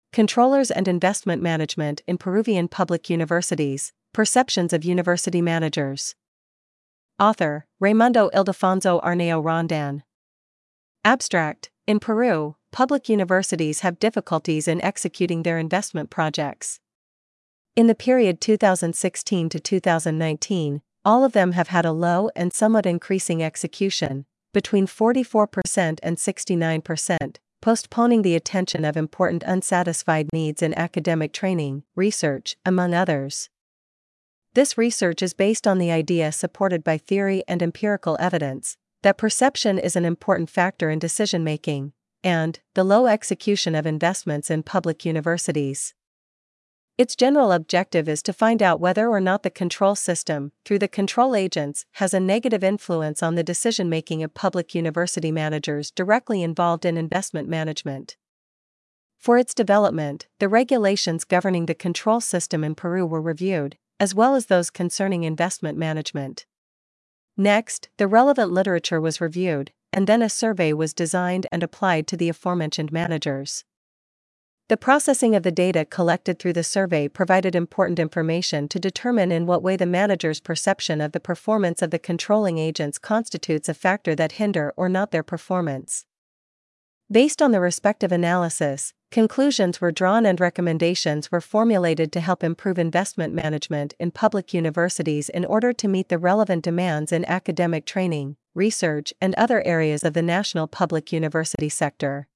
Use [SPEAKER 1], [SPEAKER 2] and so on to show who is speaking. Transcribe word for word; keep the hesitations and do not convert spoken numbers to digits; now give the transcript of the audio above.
[SPEAKER 1] Controllers and Investment Management in Peruvian Public Universities, Perceptions of University Managers. Author, Raimundo Ildefonso Arnao Rondan. Abstract: In Peru, public universities have difficulties in executing their investment projects. In the period two thousand sixteen to two thousand nineteen, all of them have had a low and somewhat increasing execution, between forty-four percent and sixty-nine percent, postponing the attention of important unsatisfied needs in academic training, research, among others. This research is based on the idea, supported by theory and empirical evidence, that perception is an important factor in decision-making, and the low execution of investments in public universities. Its general objective is to find out whether or not the control system, through the control agents, has a negative influence on the decision-making of public university managers directly involved in investment management. For its development, the regulations governing the control system in Peru were reviewed, as well as those concerning investment management. Next, the relevant literature was reviewed, and then a survey was designed and applied to the aforementioned managers. The processing of the data collected through the survey provided important information to determine in what way the manager's perception of the performance of the controlling agents constitutes a factor that hinder or not their performance. Based on the respective analysis, conclusions were drawn and recommendations were formulated to help improve investment management in public universities in order to meet the relevant demands in academic training, research, and other areas of the national public university sector.